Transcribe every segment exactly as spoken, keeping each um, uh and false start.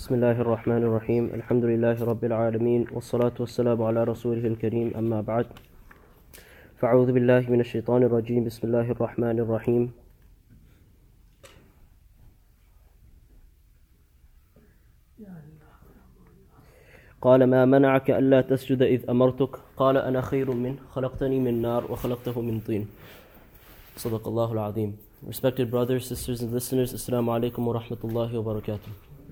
بسم الله الرحمن الرحيم الحمد لله رب العالمين والصلاة والسلام على رسوله الكريم أما بعد فأعوذ بالله من الشيطان الرجيم بسم الله الرحمن الرحيم قال ما منعك ألا تسجد إذ أمرتك قال أنا خير منه خلقتني من نار وخلقته من طين صدق الله العظيم. Respected brothers, sisters and listeners, Assalamu alaikum wa rahmatullahi wa barakatuh.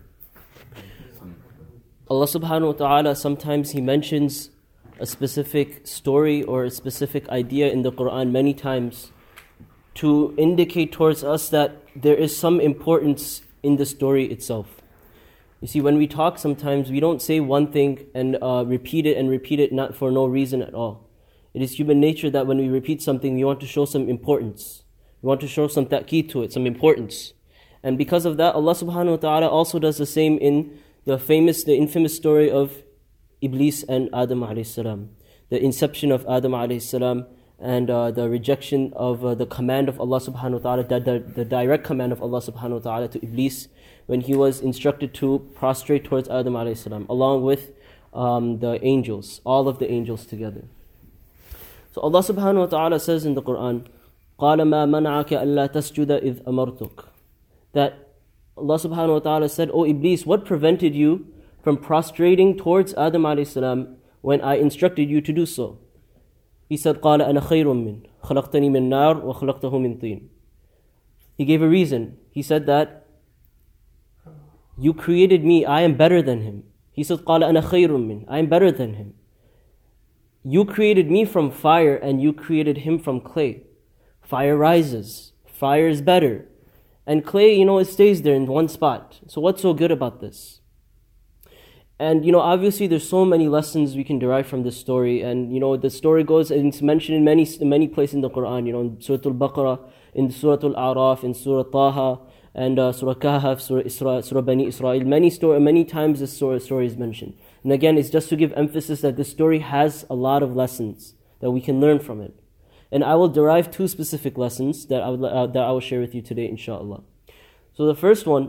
Allah subhanahu wa ta'ala, sometimes He mentions a specific story or a specific idea in the Quran many times to indicate towards us that there is some importance in the story itself. You see, when we talk sometimes, we don't say one thing and uh, repeat it and repeat it not for no reason at all. It is human nature that when we repeat something, we want to show some importance. We want to show some ta'keed to it, some importance. And because of that, Allah subhanahu wa ta'ala also does the same in the famous, the infamous story of Iblis and Adam alayhi salam. The inception of Adam alayhi salam and uh, the rejection of uh, the command of Allah subhanahu wa ta'ala, the, the, the direct command of Allah subhanahu wa ta'ala to Iblis when he was instructed to prostrate towards Adam alayhi salam, along with um, the angels, all of the angels together. So Allah subhanahu wa ta'ala says in the Quran, قَالَ مَا مَنَعَكَ أَلَّا تَسْجُدَ إِذْ أَمَرْتُكَ, that Allah subhanahu wa ta'ala said, O Iblis, what prevented you from prostrating towards Adam alayhi salam when I instructed you to do so? He said, قَالَ أَنَا خَيْرٌ مِّنْ خَلَقْتَنِي مِنْ نَارٍ وَخَلَقْتَهُ مِنْ طِينٍ. He gave a reason. He said that you created me, I am better than him. He said, قَالَ أَنَا خَيْرٌ مِّنْ, I am better than him. You created me from fire and you created him from clay. Fire rises. Fire is better. And clay, you know, it stays there in one spot. So what's so good about this? And, you know, obviously there's so many lessons we can derive from this story. And, you know, the story goes, and it's mentioned in many many places in the Quran. You know, in Surah Al-Baqarah, in Surah Al-A'raf, in Surah Taha, and uh, Surah Kahf, Surah Isra, Surah Bani Israel. Many, story, many times this story, story is mentioned. And again, it's just to give emphasis that this story has a lot of lessons that we can learn from it. And I will derive two specific lessons that I, would, uh, that I will share with you today, inshallah. So the first one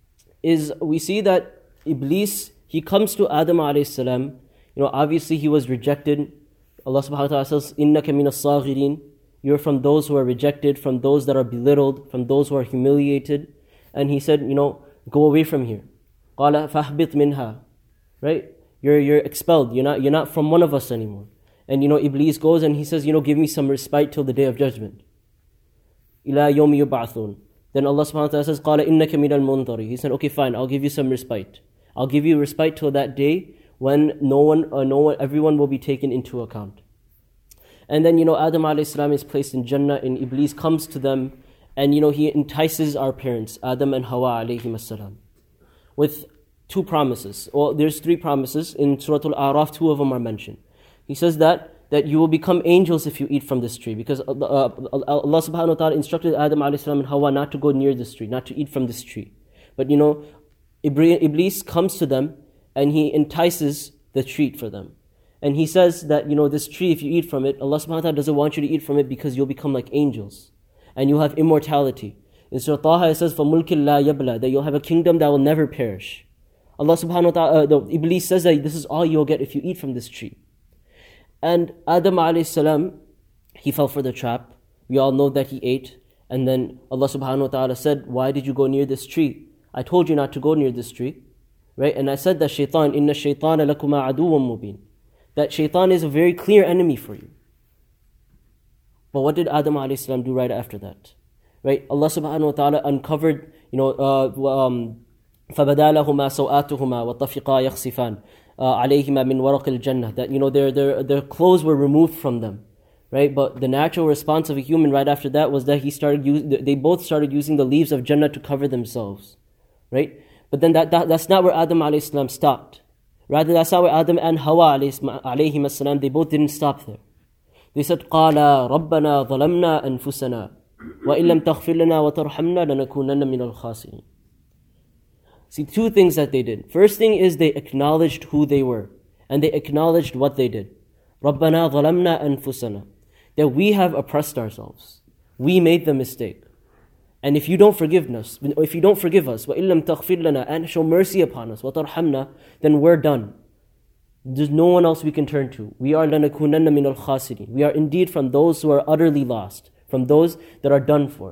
is we see that Iblis, he comes to Adam alayhi salam. You know, obviously he was rejected. Allah subhanahu wa ta'ala says, إِنَّكَ مِنَ الصَّاغِرِينَ, you're from those who are rejected, from those that are belittled, from those who are humiliated. And he said, you know, go away from here. قَالَ فَأَهْبِطْ مِنْهَا, right? You're, you're expelled. You're not, you're not from one of us anymore. And, you know, Iblis goes and he says, you know, give me some respite till the day of judgment. إِلَى يَوْمِ يُبْعَثُونَ. Then Allah subhanahu wa ta'ala says, قَالَ إِنَّكَ مِنَ الْمُنْظَرِ. He said, okay, fine, I'll give you some respite. I'll give you respite till that day when no one, uh, no one, everyone will be taken into account. And then, you know, Adam alayhi salam is placed in Jannah and Iblis comes to them and, you know, he entices our parents, Adam and Hawa alayhim salam, with two promises. Well, there's three promises. In Surah Al-A'raf, two of them are mentioned. He says that that you will become angels if you eat from this tree, because uh, Allah subhanahu wa ta'ala instructed Adam alayhi salam and Hawa not to go near this tree, not to eat from this tree. But you know, Iblis comes to them and he entices the treat for them. And he says that, you know, this tree, if you eat from it, Allah subhanahu wa ta'ala doesn't want you to eat from it because you'll become like angels. And you'll have immortality. In Surah Taha it says, فَمُلْكِ لَا يَبْلَى, that you'll have a kingdom that will never perish. Allah subhanahu wa ta'ala, uh, the, Iblis says that this is all you'll get if you eat from this tree. And Adam alayhi salam, he fell for the trap. We all know that he ate. And then Allah subhanahu wa ta'ala said, why did you go near this tree? I told you not to go near this tree. Right? And I said that shaitan, inna shaytana lakuma aduwwun mubin, that shaitan is a very clear enemy for you. But what did Adam alayhi salam do right after that? Right? Allah subhanahu wa ta'ala uncovered, you know, uh, um, فَبَدَا لَهُمَا سَوْآتُهُمَا وَطَفِقَا يَخْصِفَانِ عَلَيْهِمَا مِنْ وَرَقِ الْجَنَّةِ, that, you know, their, their, their clothes were removed from them. Right? But the natural response of a human right after that was that he started use, they both started using the leaves of Jannah to cover themselves. Right? But then that, that that's not where Adam alayhi salam stopped. Rather, that's not where Adam and Hawa alayhi salam, they both didn't stop there. They said, قَالَ رَبَّنَا ظَلَمْنَا أَنفُسَنَا وَإِن لَمْ تَغْفِرْ لَنَا وَتَرْحَمْنَا لَنَكُونَنَّ مِنَ الْخَاسِرِينَ. See, two things that they did. First thing is they acknowledged who they were. And they acknowledged what they did. رَبَّنَا ظَلَمْنَا أَنفُسَنَا, that we have oppressed ourselves. We made the mistake. And if you don't forgive us, if you don't forgive us, وَإِن لَمْ تَغْفِرْ لَنَا, and show mercy upon us, وَتَرْحَمْنَا, then we're done. There's no one else we can turn to. We are لَنَكُونَنَّ مِنَ الْخَاسِرِينَ. We are indeed from those who are utterly lost, from those that are done for.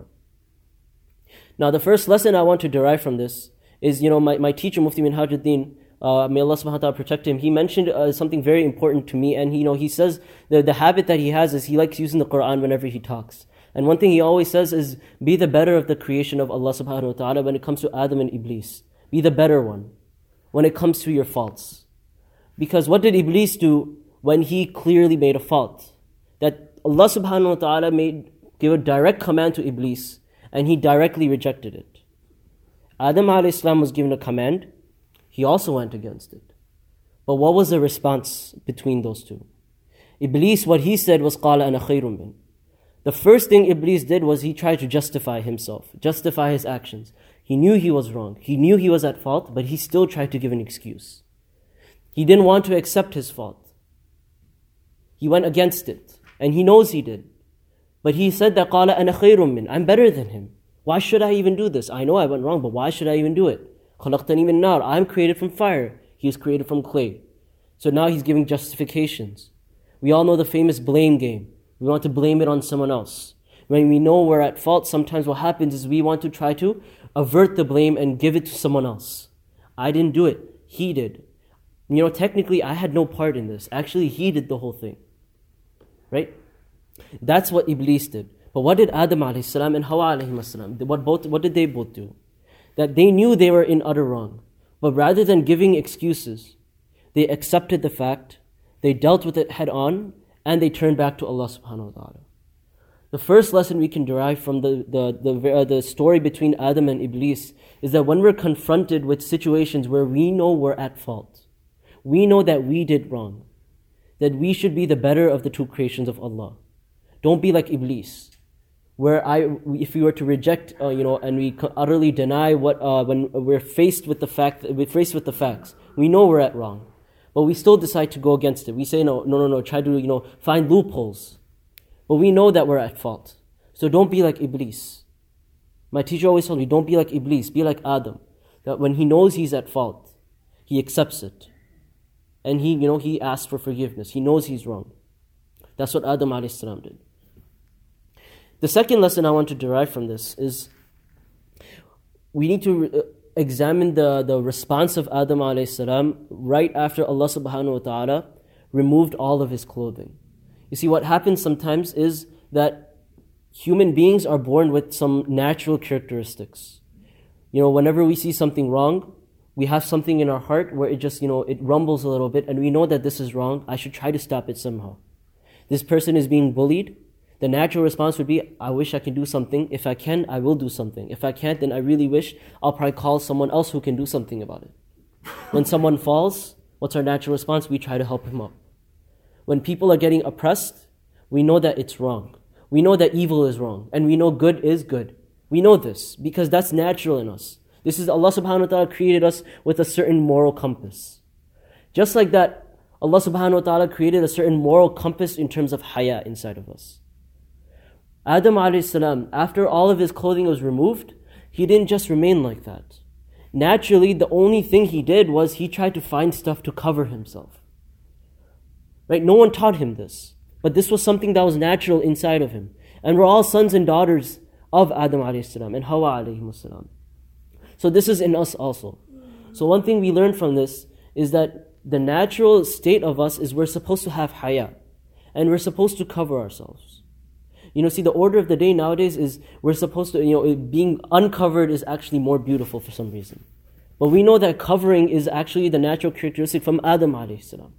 Now the first lesson I want to derive from this is, you know, my, my teacher, Mufti Minhajuddin, uh, may Allah subhanahu wa ta'ala protect him, he mentioned uh, something very important to me, and he, you know, he says the, the habit that he has is he likes using the Quran whenever he talks. And one thing he always says is, be the better of the creation of Allah subhanahu wa ta'ala when it comes to Adam and Iblis. Be the better one when it comes to your faults. Because what did Iblis do when he clearly made a fault? That Allah subhanahu wa ta'ala made, gave a direct command to Iblis, and he directly rejected it. Adam alayhi salam was given a command, he also went against it. But what was the response between those two? Iblis, what he said was, قَالَ أَنَا خَيْرٌ مِّنْ. The first thing Iblis did was he tried to justify himself, justify his actions. He knew he was wrong. He knew he was at fault, but he still tried to give an excuse. He didn't want to accept his fault. He went against it, and he knows he did. But he said that, قَالَ أَنَا خَيْرٌ مِّنْ. I'm better than him. Why should I even do this? I know I went wrong, but why should I even do it? خَلَقْتَنِي مِن نَارٍ. I'm created from fire. He is created from clay. So now he's giving justifications. We all know the famous blame game. We want to blame it on someone else. When we know we're at fault, sometimes what happens is we want to try to avert the blame and give it to someone else. I didn't do it. He did. You know, technically, I had no part in this. Actually, he did the whole thing. Right? That's what Iblis did. But what did Adam alayhi salam and Hawa alayhi salam, what, both, what did they both do? That they knew they were in utter wrong. But rather than giving excuses, they accepted the fact, they dealt with it head on, and they turned back to Allah subhanahu wa ta'ala. The first lesson we can derive from the, the, the, uh, the story between Adam and Iblis is that when we're confronted with situations where we know we're at fault, we know that we did wrong, that we should be the better of the two creations of Allah. Don't be like Iblis, where I, if we were to reject, uh, you know, and we utterly deny what, uh, when we're faced with the fact, we're faced with the facts, we know we're at wrong. But we still decide to go against it. We say, no, no, no, no, try to, you know, find loopholes. But we know that we're at fault. So don't be like Iblis. My teacher always told me, don't be like Iblis, be like Adam. That when he knows he's at fault, he accepts it. And he, you know, he asks for forgiveness. He knows he's wrong. That's what Adam alayhi salam did. The second lesson I want to derive from this is we need to Uh, examine the, the response of Adam alayhi salam right after Allah subhanahu wa ta'ala removed all of his clothing. You see, what happens sometimes is that human beings are born with some natural characteristics. You know, whenever we see something wrong, we have something in our heart where it just, you know, it rumbles a little bit and we know that this is wrong. I should try to stop it somehow. This person is being bullied. The natural response would be, I wish I can do something. If I can, I will do something. If I can't, then I really wish I'll probably call someone else who can do something about it. When someone falls, what's our natural response? We try to help him up. When people are getting oppressed, we know that it's wrong. We know that evil is wrong. And we know good is good. We know this because that's natural in us. This is Allah subhanahu wa ta'ala created us with a certain moral compass. Just like that, Allah subhanahu wa ta'ala created a certain moral compass in terms of haya inside of us. Adam alayhi salam, after all of his clothing was removed, he didn't just remain like that. Naturally, the only thing he did was he tried to find stuff to cover himself. Right? No one taught him this. But this was something that was natural inside of him. And we're all sons and daughters of Adam alayhi salam and Hawa alayhi salam. So this is in us also. So one thing we learn from this is that the natural state of us is we're supposed to have haya. And we're supposed to cover ourselves. You know, see, the order of the day nowadays is we're supposed to, you know, being uncovered is actually more beautiful for some reason. But we know that covering is actually the natural characteristic from Adam alayhi salam.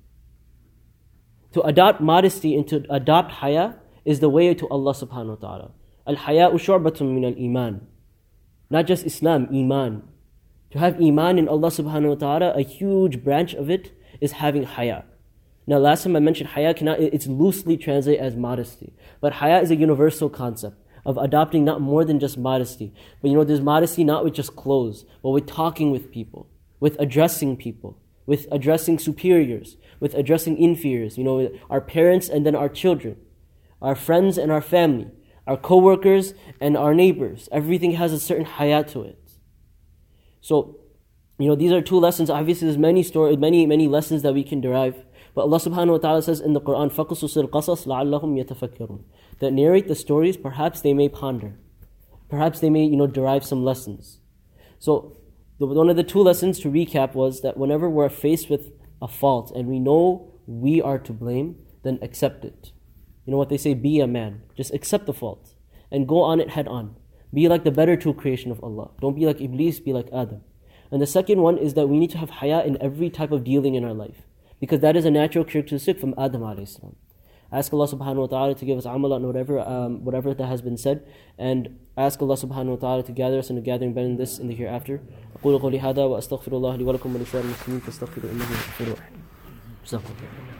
To adopt modesty and to adopt haya is the way to Allah subhanahu wa ta'ala. Al-haya'u shu'batun min al-iman. Not just Islam, iman. To have iman in Allah subhanahu wa ta'ala, a huge branch of it is having haya. Now, last time I mentioned haya, cannot, it's loosely translated as modesty. But haya is a universal concept of adopting not more than just modesty. But you know, there's modesty not with just clothes, but with talking with people, with addressing people, with addressing superiors, with addressing inferiors. You know, our parents and then our children, our friends and our family, our co-workers, and our neighbors. Everything has a certain hayat to it. So, you know, these are two lessons. Obviously, there's many story, many, many lessons that we can derive. But Allah subhanahu wa ta'ala says in the Quran, فَقُصُصِ الْقَصَصِ لَعَلَّهُمْ يَتَفَكَّرُونَ, that narrate the stories, perhaps they may ponder. Perhaps they may, you know, derive some lessons. So, the, one of the two lessons to recap was that whenever we're faced with a fault and we know we are to blame, then accept it. You know what they say, be a man. Just accept the fault and go on it head on. Be like the better two creation of Allah. Don't be like Iblis, be like Adam. And the second one is that we need to have haya in every type of dealing in our life, because that is a natural characteristic from Adam alayhi salam. Ask Allah subhanahu wa ta'ala to give us amal on whatever, um, whatever that has been said, and ask Allah subhanahu wa ta'ala to gather us in a gathering better than this in the hereafter. أقول قولي هذا وأستغفر الله لي ولكم ولسائر المسلمين فاستغفروا إنه هو الغفور الرحيم.